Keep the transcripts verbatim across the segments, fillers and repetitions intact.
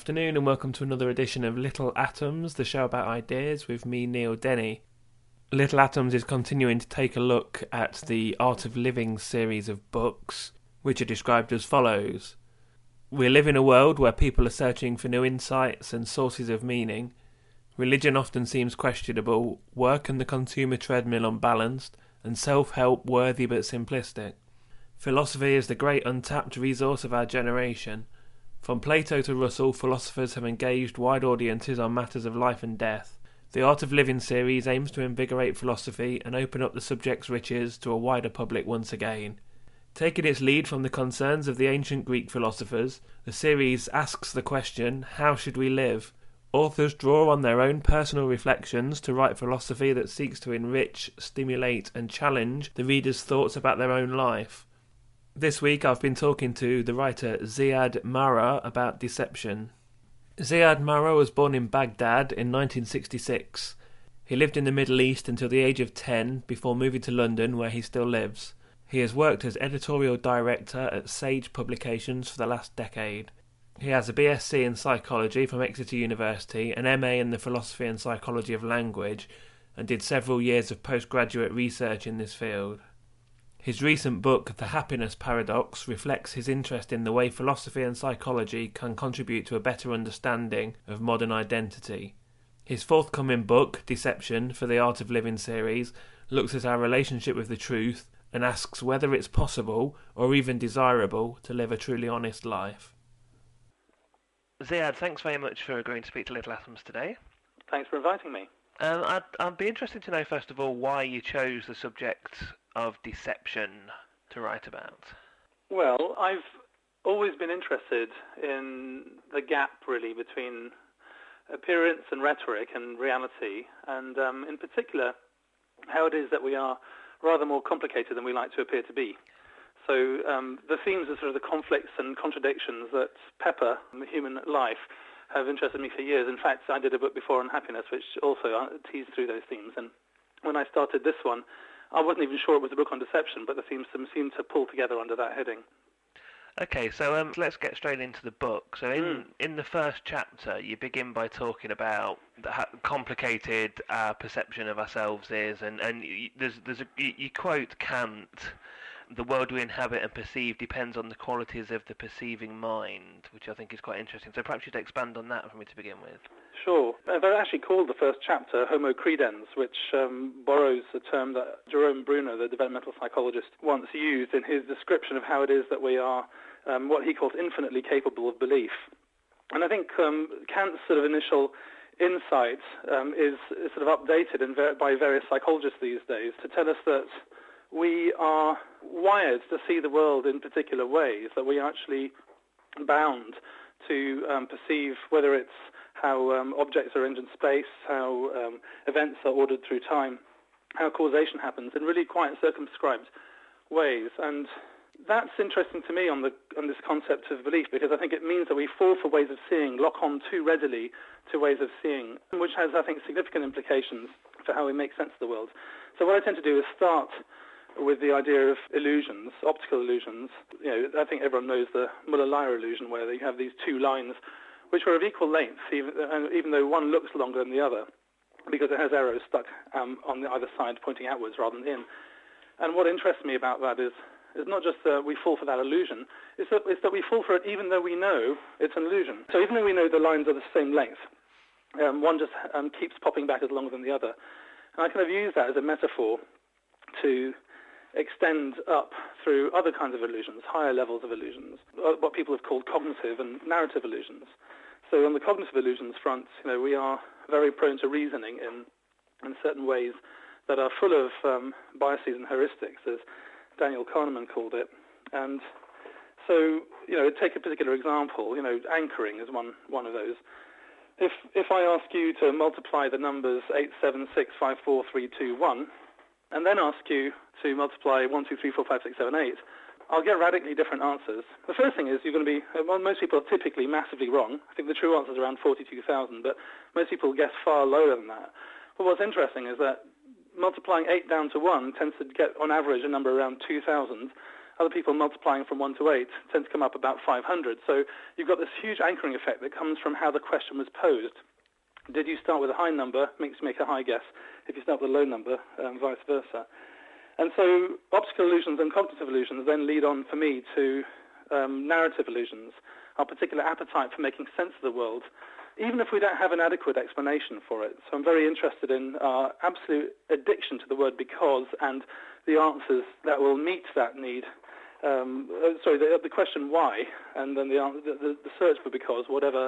afternoon and welcome to another edition of Little Atoms, the show about ideas with me, Neil Denny. Little Atoms is continuing to take a look at the Art of Living series of books, which are described as follows. We live in a world where people are searching for new insights and sources of meaning. Religion often seems questionable, work and the consumer treadmill unbalanced, and self-help worthy but simplistic. Philosophy is the great untapped resource of our generation. From Plato to Russell, philosophers have engaged wide audiences on matters of life and death. The Art of Living series aims to invigorate philosophy and open up the subject's riches to a wider public once again. Taking its lead from the concerns of the ancient Greek philosophers, the series asks the question, how should we live? Authors draw on their own personal reflections to write philosophy that seeks to enrich, stimulate and challenge the reader's thoughts about their own life. This week I've been talking to the writer Ziad Marra about deception. Ziad Marra was born in Baghdad in nineteen sixty-six. He lived in the Middle East until the age of ten before moving to London, where he still lives. He has worked as editorial director at Sage Publications for the last decade. He has a B S c in psychology from Exeter University, an M A in the philosophy and psychology of language, and did several years of postgraduate research in this field. His recent book, The Happiness Paradox, reflects his interest in the way philosophy and psychology can contribute to a better understanding of modern identity. His forthcoming book, Deception, for the Art of Living series, looks at our relationship with the truth and asks whether it's possible, or even desirable, to live a truly honest life. Ziad, thanks very much for agreeing to speak to Little Atoms today. Thanks for inviting me. Um, I'd, I'd be interested to know, first of all, why you chose the subject of deception to write about. Well, I've always been interested in the gap, really, between appearance and rhetoric and reality, and um, in particular, how it is that we are rather more complicated than we like to appear to be. So um, the themes of sort of the conflicts and contradictions that pepper the human life have interested me for years. In fact, I did a book before on happiness, which also teased through those themes. And when I started this one, I wasn't even sure it was a book on deception, but the themes seemed to pull together under that heading. Okay, so um, let's get straight into the book. So in, mm. in the first chapter, you begin by talking about how complicated our perception of ourselves is, and, and you, there's, there's a, you, you quote Kant, the world we inhabit and perceive depends on the qualities of the perceiving mind, which I think is quite interesting. So perhaps you'd expand on that for me to begin with. Sure. They're actually called the first chapter Homo Credens, which um, borrows a term that Jerome Bruner, the developmental psychologist, once used in his description of how it is that we are um, what he calls infinitely capable of belief. And I think um, Kant's sort of initial insight um, is, is sort of updated in ver- by various psychologists these days to tell us that we are wired to see the world in particular ways, that we are actually bound to um, perceive whether it's how um, objects are arranged in space, how um, events are ordered through time, how causation happens in really quite circumscribed ways. And that's interesting to me on the on this concept of belief, because I think it means that we fall for ways of seeing, lock on too readily to ways of seeing, which has, I think, significant implications for how we make sense of the world. So what I tend to do is start with the idea of illusions, optical illusions. You know, I think everyone knows the Muller-Lyer illusion, where you have these two lines which are of equal length, even, even though one looks longer than the other, because it has arrows stuck um, on the either side pointing outwards rather than in. And what interests me about that is, is not just that we fall for that illusion, it's that, it's that we fall for it even though we know it's an illusion. So even though we know the lines are the same length, um, one just um, keeps popping back as longer than the other. And I kind of use that as a metaphor to extend up through other kinds of illusions, higher levels of illusions, what people have called cognitive and narrative illusions. So on the cognitive illusions front, you know, we are very prone to reasoning in in certain ways that are full of um, biases and heuristics, as Daniel Kahneman called it. And so, you know, take a particular example. You know, anchoring is one one of those. If if I ask you to multiply the numbers eight, seven, six, five, four, three, two, one, and then ask you to multiply one, two, three, four, five, six, seven, eight, I'll get radically different answers. The first thing is you're going to be, well, most people are typically massively wrong. I think the true answer is around forty-two thousand, but most people guess far lower than that. But what's interesting is that multiplying eight down to one tends to get, on average, a number around two thousand, other people multiplying from one to eight tend to come up about five hundred. So you've got this huge anchoring effect that comes from how the question was posed. Did you start with a high number? Makes you make a high guess. If you start with a low number, um, vice versa. And so optical illusions and cognitive illusions then lead on for me to um, narrative illusions, our particular appetite for making sense of the world, even if we don't have an adequate explanation for it. So I'm very interested in our absolute addiction to the word because and the answers that will meet that need. Um, sorry, the, the question why, and then the, the, the search for because, whatever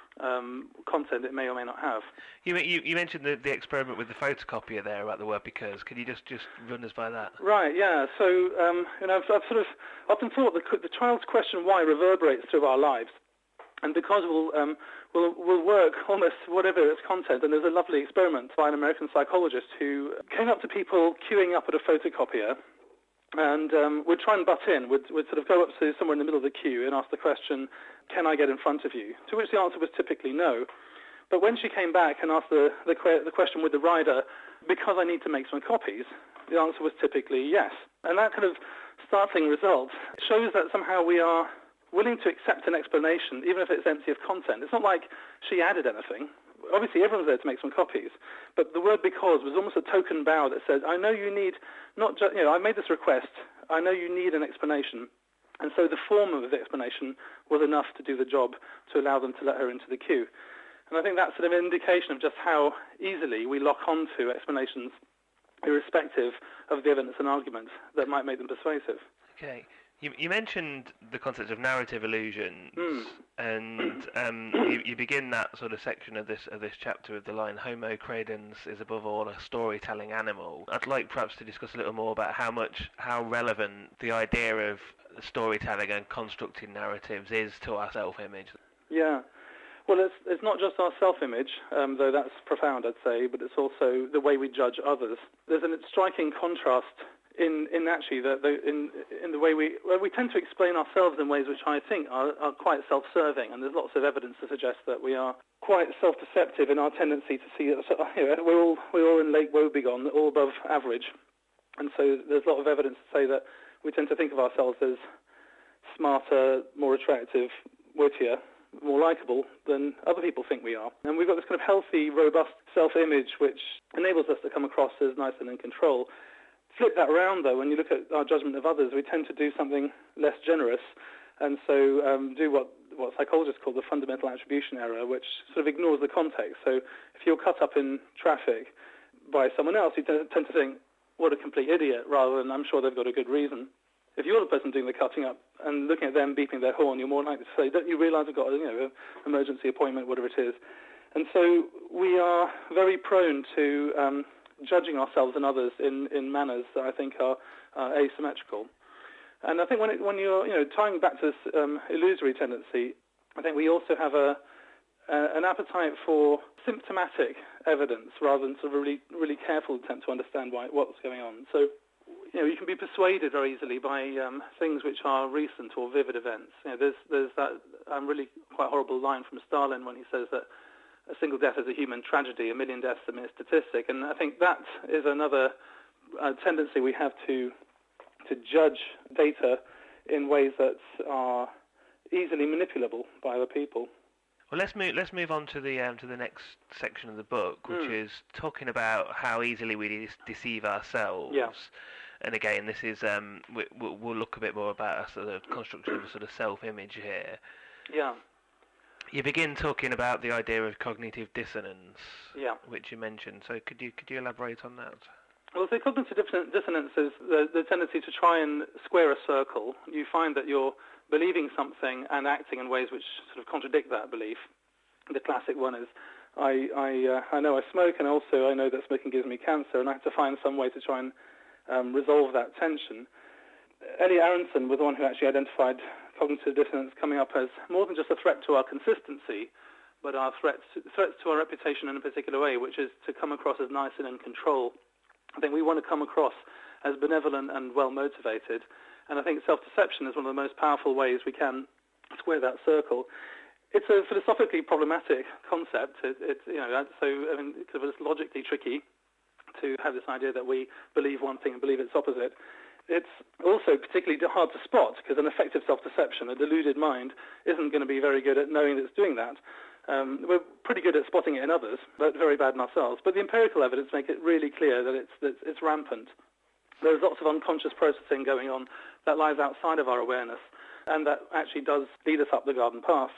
um, content it may or may not have. You you, you mentioned the, the experiment with the photocopier there about the word because. Could you just, just run us by that? Right, yeah. So, um, you know, I've, I've sort of often thought the, the child's question why reverberates through our lives. And because we'll, um, we'll, we'll work almost whatever its content, and there's a lovely experiment by an American psychologist who came up to people queuing up at a photocopier and um, would try and butt in, would, would sort of go up to somewhere in the middle of the queue and ask the question, can I get in front of you? To which the answer was typically no. But when she came back and asked the, the, que- the question with the rider, because I need to make some copies, the answer was typically yes. And that kind of startling result shows that somehow we are willing to accept an explanation, even if it's empty of content. It's not like she added anything. Obviously, everyone's there to make some copies. But the word because was almost a token bow that said, I know you need, not just, you know, I made this request. I know you need an explanation. And so the form of the explanation was enough to do the job to allow them to let her into the queue. And I think that's sort of an indication of just how easily we lock onto explanations, irrespective of the evidence and argument that might make them persuasive. Okay. You, you mentioned the concept of narrative illusions, mm. and um, you, you begin that sort of section of this of this chapter with the line, Homo credens is above all a storytelling animal. I'd like perhaps to discuss a little more about how much, how relevant the idea of storytelling and constructing narratives is to our self-image. Yeah. Well, it's, it's not just our self-image, um, though that's profound, I'd say, but it's also the way we judge others. There's a striking contrast in, in actually the, the, in, in the way we well, we tend to explain ourselves in ways which I think are, are quite self-serving, and there's lots of evidence to suggest that we are quite self-deceptive in our tendency to see that, you know, we're all we're all in Lake Wobegon, all above average, and so there's a lot of evidence to say that we tend to think of ourselves as smarter, more attractive, wittier, more likable than other people think we are. And we've got this kind of healthy, robust self-image which enables us to come across as nice and in control. Flip that around, though, when you look at our judgment of others, we tend to do something less generous, and so um, do what, what psychologists call the fundamental attribution error, which sort of ignores the context. So if you're cut up in traffic by someone else, you tend to think, what a complete idiot, rather than I'm sure they've got a good reason. If you're the person doing the cutting up and looking at them beeping their horn, you're more likely to say, don't you realise I've got a, you know, an emergency appointment, whatever it is. And so we are very prone to um, judging ourselves and others in, in manners that I think are uh, asymmetrical. And I think when, it, when you're you know, tying back to this um, illusory tendency, I think we also have a, uh, an appetite for symptomatic evidence rather than sort of a really, really careful attempt to understand why, what's going on. So, you know, you can be persuaded very easily by um, things which are recent or vivid events. You know, there's there's that um, really quite horrible line from Stalin when he says that a single death is a human tragedy, a million deaths a mere statistic. And I think that is another uh, tendency we have to to judge data in ways that are easily manipulable by other people. Well, let's move. Let's move on to the um, to the next section of the book, which mm. is talking about how easily we de- deceive ourselves. Yeah. And again, this is um, we, we'll look a bit more about a sort of construction of a sort of self-image here. Yeah. You begin talking about the idea of cognitive dissonance, yeah. which you mentioned. So could you could you elaborate on that? Well, so cognitive dissonance is the, the tendency to try and square a circle. You find that you're believing something and acting in ways which sort of contradict that belief. The classic one is, I I, uh, I know I smoke, and also I know that smoking gives me cancer, and I have to find some way to try and um, resolve that tension. Elliot Aronson was the one who actually identified cognitive dissonance coming up as more than just a threat to our consistency, but our threats, threats to our reputation in a particular way, which is to come across as nice and in control. I think we want to come across as benevolent and well-motivated, and I think self-deception is one of the most powerful ways we can square that circle. It's a philosophically problematic concept. It, it, you know, so I mean, it's logically tricky to have this idea that we believe one thing and believe its opposite. it's also particularly hard to spot because an effective self-deception, a deluded mind, isn't going to be very good at knowing that it's doing that. Um, we're pretty good at spotting it in others, but very bad in ourselves. But the empirical evidence make it really clear that it's, that it's rampant. There's lots of unconscious processing going on that lies outside of our awareness, and that actually does lead us up the garden path.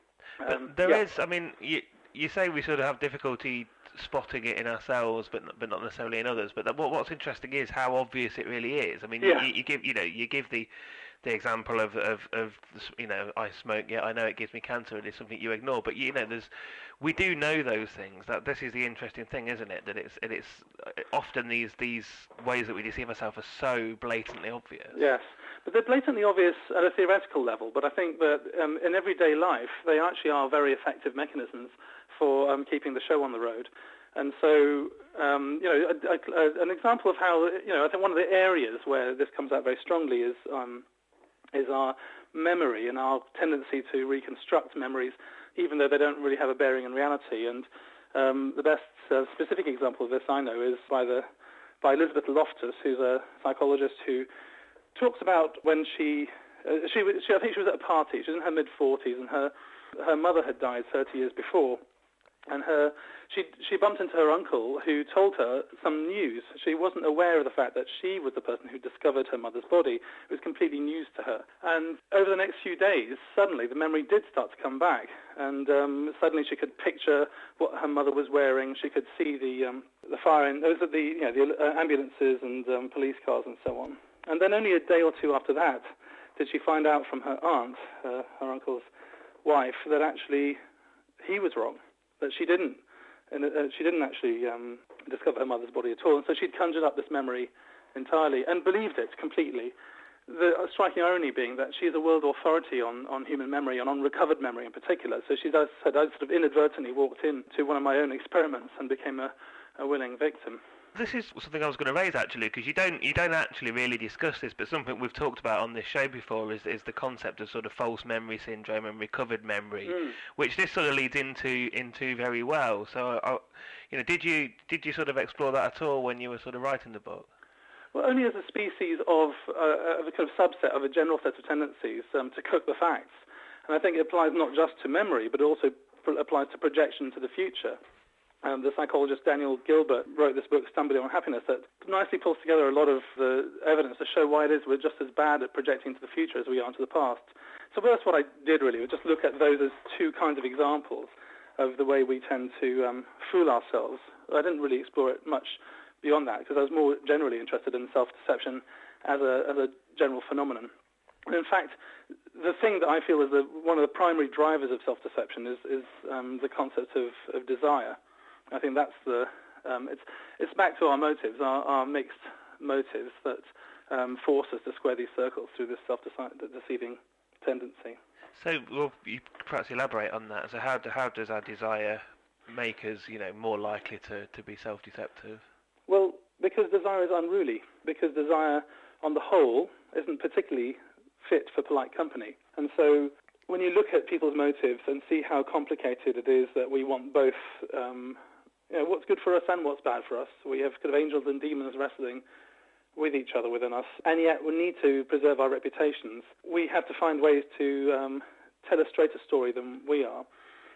Um, but there yeah. is, I mean, you, you say we sort of have difficulty spotting it in ourselves, but not, but not necessarily in others. But that, what, what's interesting is how obvious it really is. I mean, yeah. you, you give, you know, you give the the example of, of, of, you know, I smoke, yeah, I know it gives me cancer, it is something you ignore, but, you know, there's, we do know those things. That this is the interesting thing, isn't it? That it's, it, it's often these, these ways that we deceive ourselves are so blatantly obvious. Yes, but they're blatantly obvious at a theoretical level, but I think that um, in everyday life, they actually are very effective mechanisms for um, keeping the show on the road. And so, um, you know, a, a, an example of how, you know, I think one of the areas where this comes out very strongly is um, is our memory and our tendency to reconstruct memories, even though they don't really have a bearing in reality. And um, the best uh, specific example of this I know is by the by Elizabeth Loftus, who's a psychologist who talks about when she, uh, she, she, I think she was at a party, she was in her mid-forties, and her her mother had died thirty years before. And her, she she bumped into her uncle, who told her some news. She wasn't aware of the fact that she was the person who discovered her mother's body. It was completely news to her. And over the next few days, suddenly the memory did start to come back. And um, suddenly she could picture what her mother was wearing. She could see the um, the fire, in, those are the you know the uh, ambulances and um, police cars and so on. And then only a day or two after that did she find out from her aunt, uh, her uncle's wife, that actually he was wrong. That she didn't, and uh, she didn't actually um, discover her mother's body at all. And so she'd conjured up this memory entirely and believed it completely. The striking irony being that she's a world authority on, on human memory and on recovered memory in particular. So she does, had I sort of inadvertently walked into one of my own experiments and became a, a willing victim. This is something I was going to raise actually, because you don't you don't actually really discuss this, but something we've talked about on this show before is is the concept of sort of false memory syndrome and recovered memory, mm. which this sort of leads into into very well. So, I, you know, did you did you sort of explore that at all when you were sort of writing the book? Well, only as a species of, uh, of a kind of subset of a general set of tendencies um, to cook the facts, and I think it applies not just to memory, but also pr- applies to projection to the future. Um, the psychologist Daniel Gilbert wrote this book, Stumbling on Happiness, that nicely pulls together a lot of the evidence to show why it is we're just as bad at projecting to the future as we are into the past. So that's what I did really, was just look at those as two kinds of examples of the way we tend to um, fool ourselves. I didn't really explore it much beyond that because I was more generally interested in self-deception as a, as a general phenomenon. And in fact, the thing that I feel is the, one of the primary drivers of self-deception is, is um, the concept of, of desire. I think that's the, um, it's it's back to our motives, our, our mixed motives that um, force us to square these circles through this self-deceiving tendency. So, well, you perhaps elaborate on that. So how do, how does our desire make us, you know, more likely to, to be self-deceptive? Well, because desire is unruly, because desire on the whole isn't particularly fit for polite company. And so when you look at people's motives and see how complicated it is that we want both um, you know, what's good for us and what's bad for us. We have kind of angels and demons wrestling with each other within us, and yet we need to preserve our reputations. We have to find ways to um, tell a straighter story than we are.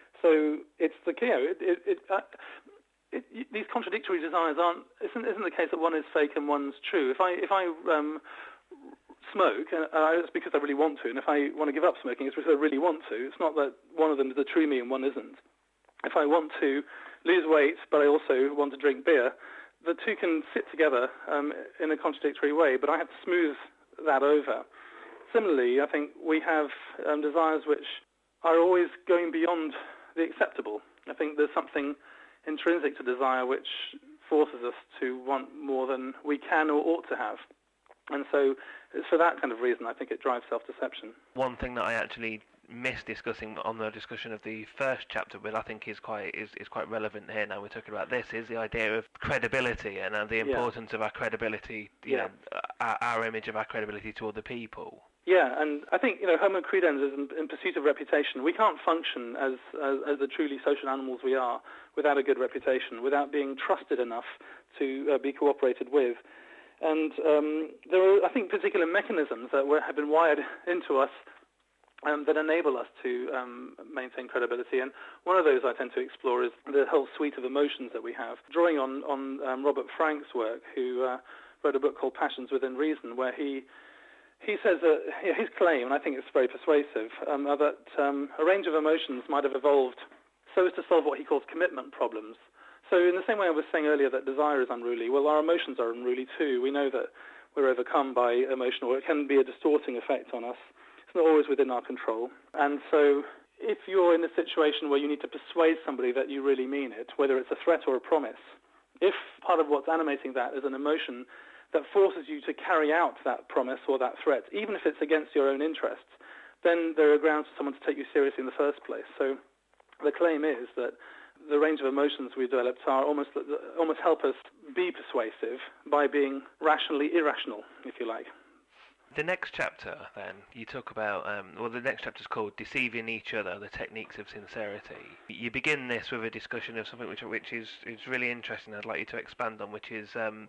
So it's the you know, it, it, it, uh, it, these contradictory desires aren't isn't, isn't the case that one is fake and one's true. If I if I um, smoke, uh, it's because I really want to, and if I want to give up smoking, it's because I really want to. It's not that one of them is the true me and one isn't. If I want to lose weight, but I also want to drink beer, the two can sit together um, in a contradictory way, but I have to smooth that over. Similarly, I think we have um, desires which are always going beyond the acceptable. I think there's something intrinsic to desire which forces us to want more than we can or ought to have. And so it's for that kind of reason I think it drives self-deception. One thing that I actually missed discussing on the discussion of the first chapter, but I think is quite is, is quite relevant here now we're talking about this, is the idea of credibility and uh, the importance yeah. of our credibility, you yeah. know, our, our image of our credibility to other people. Yeah, and I think, you know, Homo credens is in, in pursuit of reputation. We can't function as, as as the truly social animals we are without a good reputation, without being trusted enough to uh, be cooperated with. And um, there are, I think, particular mechanisms that were, have been wired into us um, that enable us to um, maintain credibility. And one of those I tend to explore is the whole suite of emotions that we have, drawing on, on um, Robert Frank's work, who uh, wrote a book called Passions Within Reason, where he he says that his claim, and I think it's very persuasive, um, are that um, a range of emotions might have evolved so as to solve what he calls commitment problems. So in the same way I was saying earlier that desire is unruly, well, our emotions are unruly too. We know that we're overcome by emotion, or it can be a distorting effect on us. It's not always within our control. And so if you're in a situation where you need to persuade somebody that you really mean it, whether it's a threat or a promise, if part of what's animating that is an emotion that forces you to carry out that promise or that threat, even if it's against your own interests, then there are grounds for someone to take you seriously in the first place. So the claim is that the range of emotions we've developed are almost almost help us be persuasive by being rationally irrational, if you like. The next chapter, then, you talk about, um, well, the next chapter is called Deceiving Each Other, the Techniques of Sincerity. You begin this with a discussion of something which which is, is really interesting, I'd like you to expand on, which is um,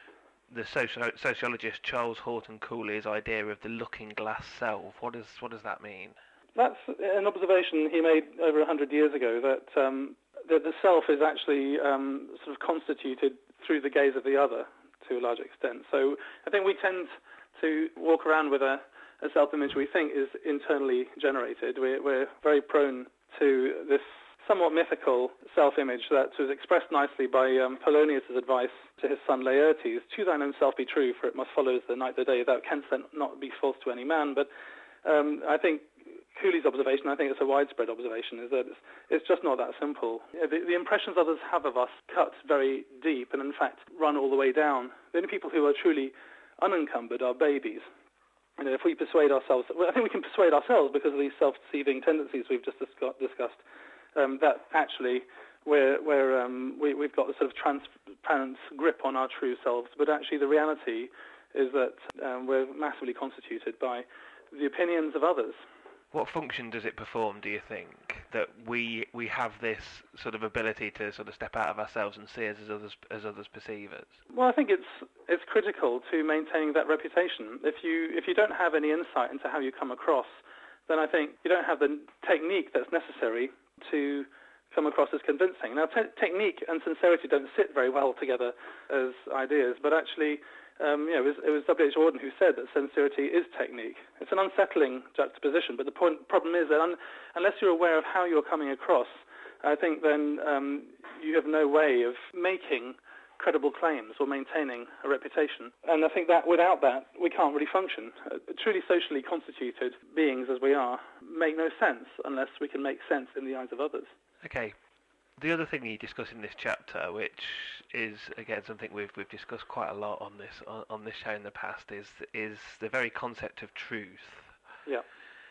the soci- sociologist Charles Horton Cooley's idea of the looking-glass self. What does, what does that mean? That's an observation he made over a hundred years ago, that um, the, the self is actually um, sort of constituted through the gaze of the other to a large extent. So I think we tend to walk around with a, a self-image we think is internally generated. We're, we're very prone to this somewhat mythical self-image that was expressed nicely by um, Polonius' advice to his son Laertes: "To thine own self be true, for it must follow as the night the day. Thou canst not be false to any man." But um, I think Cooley's observation, I think it's a widespread observation, is that it's, it's just not that simple. You know, the, the impressions others have of us cut very deep and, in fact, run all the way down. The only people who are truly unencumbered are babies. You know, if we persuade ourselves, well, I think we can persuade ourselves because of these self-deceiving tendencies we've just discussed, um, that actually we're, we're, um, we, we've got a sort of transparent grip on our true selves. But actually the reality is that um, we're massively constituted by the opinions of others. What function does it perform, do you think, that we we have this sort of ability to sort of step out of ourselves and see us as others as others perceive us? Well, I think it's it's critical to maintaining that reputation. If you if you don't have any insight into how you come across, then I think you don't have the technique that's necessary to come across as convincing. Now, te- technique and sincerity don't sit very well together as ideas, but actually, Um, you know, it was, it was W H Auden who said that sincerity is technique. It's an unsettling juxtaposition, but the point, problem is that un, unless you're aware of how you're coming across, I think then um, you have no way of making credible claims or maintaining a reputation. And I think that without that, we can't really function. Uh, truly socially constituted beings as we are make no sense unless we can make sense in the eyes of others. Okay. The other thing you discuss in this chapter, which is again something we've we've discussed quite a lot on this on, on this show in the past, is is the very concept of truth. Yeah.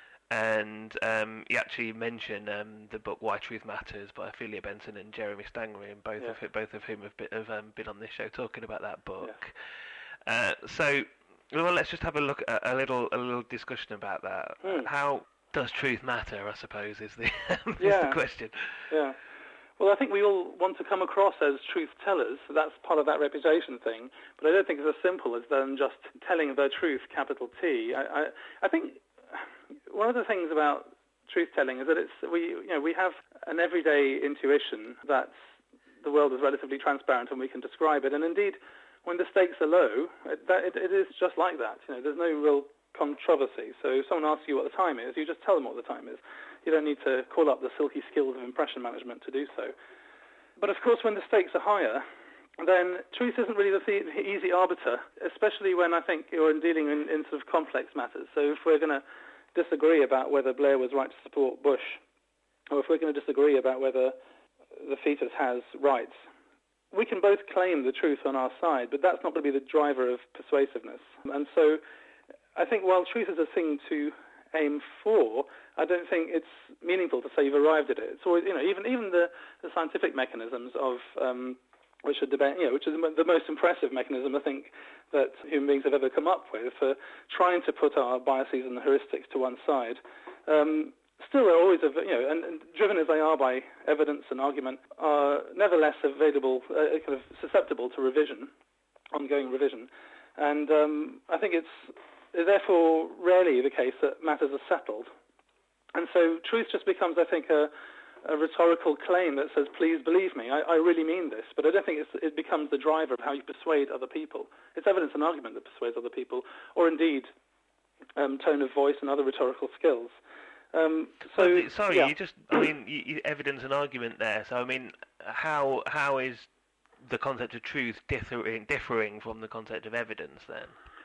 And um, you actually mention um, the book Why Truth Matters by Ophelia Benson and Jeremy Stangery, and both yeah. of both of whom have been, have um, been on this show talking about that book. Yeah. Uh, so, well, let's just have a look at a little a little discussion about that. Mm. How does truth matter? I suppose is the is yeah. the question. Yeah. Well, I think we all want to come across as truth tellers. That's part of that reputation thing. But I don't think it's as simple as them just telling the truth, capital T. I, I, I think one of the things about truth telling is that it's we you know we have an everyday intuition that the world is relatively transparent and we can describe it. And indeed, when the stakes are low, it, that, it, it is just like that. You know, there's no real controversy. So if someone asks you what the time is, you just tell them what the time is. You don't need to call up the silky skills of impression management to do so. But of course, when the stakes are higher, then truth isn't really the, th- the easy arbiter, especially when I think you're dealing in, in sort of complex matters. So if we're going to disagree about whether Blair was right to support Bush, or if we're going to disagree about whether the fetus has rights, we can both claim the truth on our side, but that's not going to be the driver of persuasiveness. And so I think while truth is a thing to aim for, I don't think it's meaningful to say you've arrived at it. It's always, you know, even even the, the scientific mechanisms of um, which are debate, you know, which is the most impressive mechanism I think that human beings have ever come up with for trying to put our biases and heuristics to one side. Um, still, are always, you know, and, and driven as they are by evidence and argument, are nevertheless available, uh, kind of susceptible to revision, ongoing revision. And um, I think it's, it's therefore rarely the case that matters are settled. And so truth just becomes, I think, a, a rhetorical claim that says, please believe me, I, I really mean this. But I don't think it's, it becomes the driver of how you persuade other people. It's evidence and argument that persuades other people, or indeed um, tone of voice and other rhetorical skills. Um, so, well, sorry, yeah. you just, I mean, you, you, evidence and argument there. So, I mean, how how is the concept of truth differing, differing from the concept of evidence then?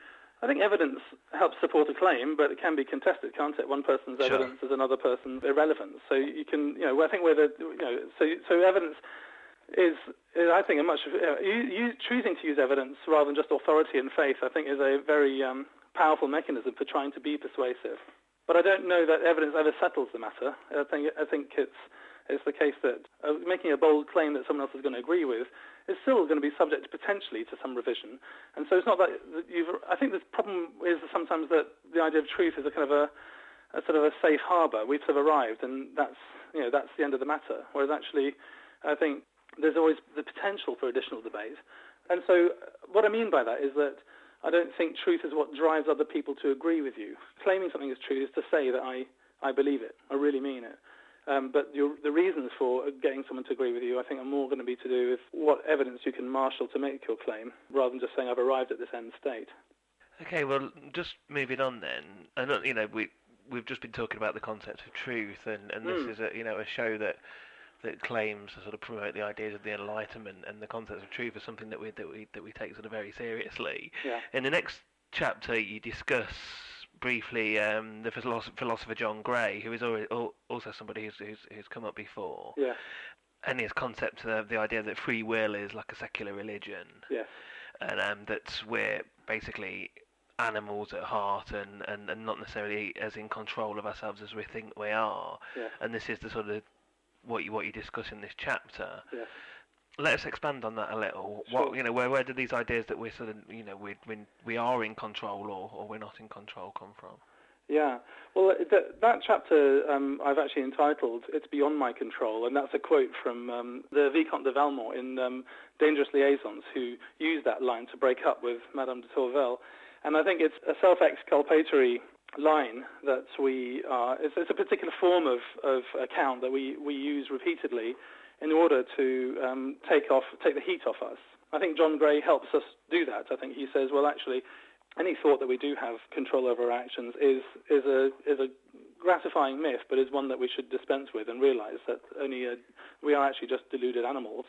I think evidence helps support a claim, but it can be contested, can't it? One person's Sure. evidence is another person's irrelevance. So you can, you know, I think where the, you know, so so evidence is, is I think, a much you, know, you, you choosing to use evidence rather than just authority and faith. I think is a very um, powerful mechanism for trying to be persuasive. But I don't know that evidence ever settles the matter. I think I think it's it's the case that uh, making a bold claim that someone else is going to agree with is still going to be subject potentially to some revision. And so it's not that you've... I think the problem is sometimes that the idea of truth is a kind of a, a sort of a safe harbour. We've sort of arrived, and that's, you know, that's the end of the matter. Whereas actually, I think there's always the potential for additional debate. And so what I mean by that is that I don't think truth is what drives other people to agree with you. Claiming something is true is to say that I, I believe it, I really mean it. Um, but your, the reasons for getting someone to agree with you, I think, are more going to be to do with what evidence you can marshal to make your claim, rather than just saying I've arrived at this end state. Okay, well, just moving on then, and you know, we we've just been talking about the concept of truth, and, and this mm. is a you know a show that that claims to sort of promote the ideas of the Enlightenment, and the concept of truth is something that we that we that we take sort of very seriously. Yeah. In the next chapter, you discuss briefly um, the philosopher, philosopher John Gray, who is already, also somebody who's, who's who's come up before. Yeah. And his concept of the idea that free will is like a secular religion. Yeah. And um, that we're basically animals at heart, and, and, and not necessarily as in control of ourselves as we think we are. Yeah. And this is the sort of what you what you discuss in this chapter. Yeah. Let us expand on that a little. Sure. What you know, where where do these ideas that we're sort of you know we we we are in control or, or we're not in control come from? Yeah, well, th- that chapter um, I've actually entitled "It's Beyond My Control," and that's a quote from um, the Vicomte de Valmont in um, Dangerous Liaisons, who used that line to break up with Madame de Tourvel. And I think it's a self-exculpatory line that we are. It's, it's a particular form of, of account that we, we use repeatedly in order to um, take off, take the heat off us. I think John Gray helps us do that. I think he says, well, actually, any thought that we do have control over our actions is is a is a gratifying myth, but is one that we should dispense with and realize that only a, we are actually just deluded animals.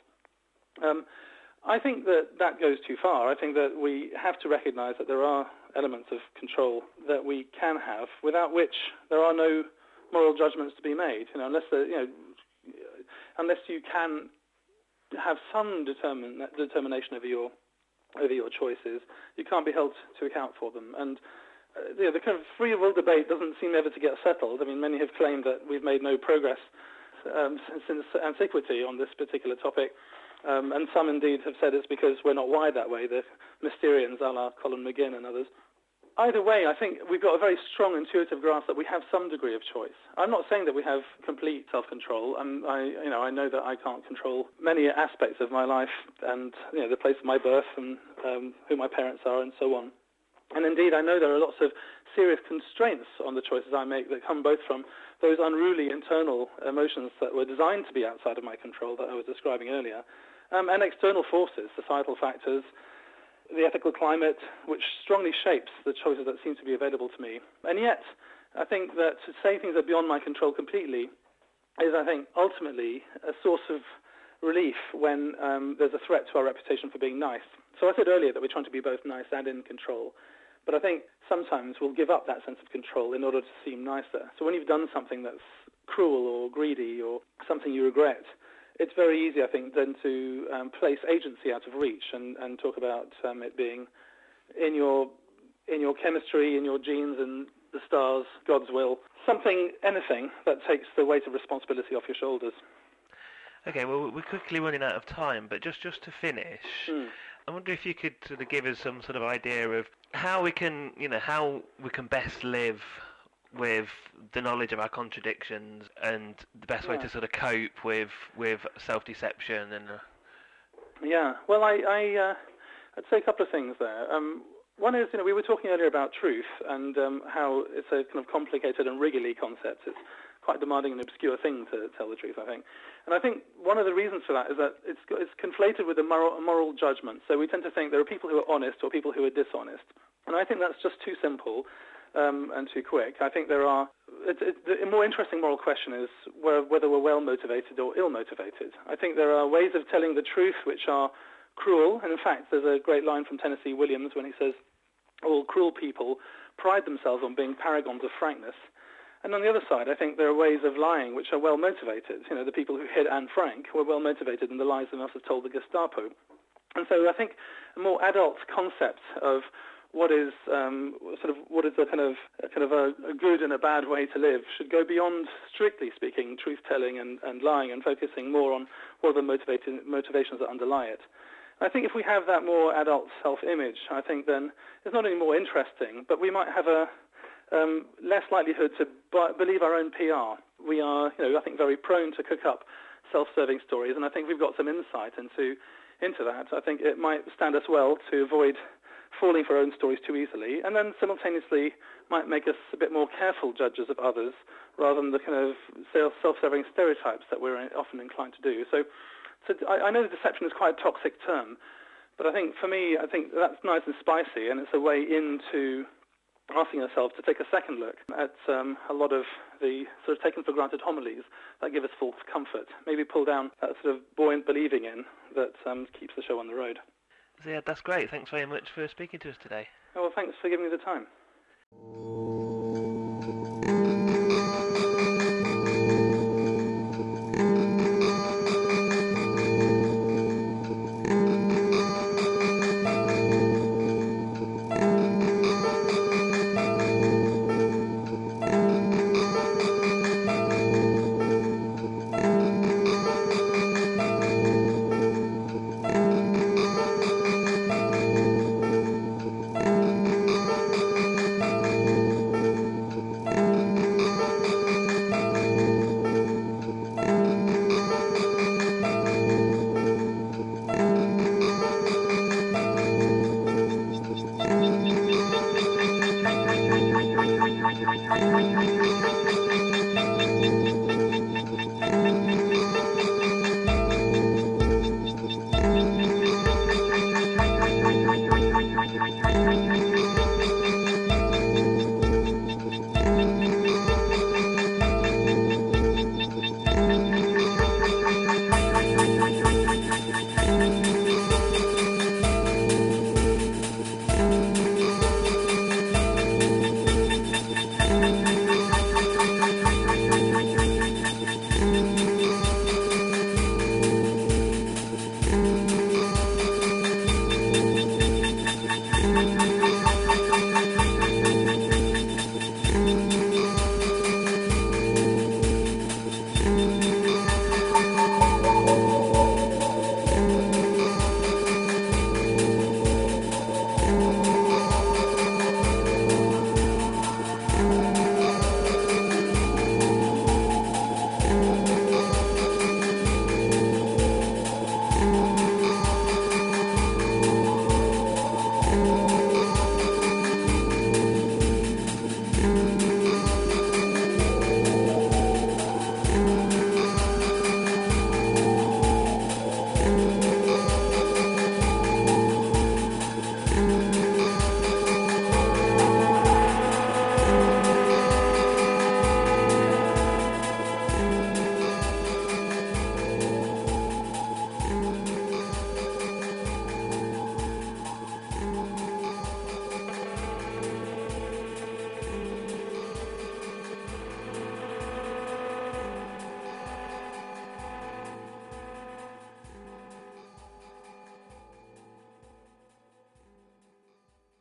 Um, I think that that goes too far. I think that we have to recognize that there are elements of control that we can have, without which there are no moral judgments to be made. You know, unless the, you know. Unless you can have some determine, determination over your over your choices, you can't be held to account for them. And uh, you know, the kind of free will debate doesn't seem ever to get settled. I mean, many have claimed that we've made no progress um, since antiquity on this particular topic, um, and some indeed have said it's because we're not wired that way. The Mysterians, a la Colin McGinn and others. Either way, I think we've got a very strong intuitive grasp that we have some degree of choice. I'm not saying that we have complete self-control. I'm, I, you know, I know that I can't control many aspects of my life, and you know, the place of my birth, and um, who my parents are, and so on. And indeed, I know there are lots of serious constraints on the choices I make that come both from those unruly internal emotions that were designed to be outside of my control that I was describing earlier, um, and external forces, societal factors, the ethical climate, which strongly shapes the choices that seem to be available to me. And yet, I think that to say things are beyond my control completely is, I think, ultimately a source of relief when um, there's a threat to our reputation for being nice. So I said earlier that we're trying to be both nice and in control. But I think sometimes we'll give up that sense of control in order to seem nicer. So when you've done something that's cruel or greedy or something you regret, it's very easy, I think, then to um, place agency out of reach and, and talk about um, it being in your in your chemistry, in your genes, and the stars, God's will, something, anything that takes the weight of responsibility off your shoulders. Okay, well, we're quickly running out of time, but just, just to finish, mm. I wonder if you could sort of give us some sort of idea of how we can, you know, how we can best live with the knowledge of our contradictions, and the best way yeah. to sort of cope with with self-deception and. Uh... Yeah, well, I, I uh, I'd say a couple of things there. Um, One is, you know, we were talking earlier about truth and um, how it's a kind of complicated and wriggly concept. It's quite demanding and obscure thing to tell the truth, I think. And I think one of the reasons for that is that it's it's conflated with a moral, moral judgment. So we tend to think there are people who are honest or people who are dishonest. And I think that's just too simple um, and too quick. I think there are... It, it, the more interesting moral question is whether we're well-motivated or ill-motivated. I think there are ways of telling the truth which are cruel. And in fact, there's a great line from Tennessee Williams when he says, all cruel people pride themselves on being paragons of frankness. And on the other side, I think there are ways of lying which are well-motivated. You know, the people who hid Anne Frank were well-motivated in the lies they must have told the Gestapo. And so I think a more adult concept of what is um, sort of what is a kind of a kind of a, a good and a bad way to live should go beyond, strictly speaking, truth-telling and, and lying, and focusing more on what are the motivating, motivations that underlie it. I think if we have that more adult self-image, I think then it's not only more interesting, but we might have a um, less likelihood to b- believe our own P R. We are, you know, I think very prone to cook up self-serving stories, and I think we've got some insight into into that. I think it might stand us well to avoid falling for our own stories too easily, and then simultaneously might make us a bit more careful judges of others rather than the kind of self-serving stereotypes that we're often inclined to do. So, so I, I know deception is quite a toxic term, but I think for me, I think that's nice and spicy, and it's a way into asking ourselves to take a second look at um, a lot of the sort of taken-for-granted homilies that give us false comfort. Maybe pull down that sort of buoyant believing in that um, keeps the show on the road. Yeah, that's great. Thanks very much for speaking to us today. Oh, well, thanks for giving me the time.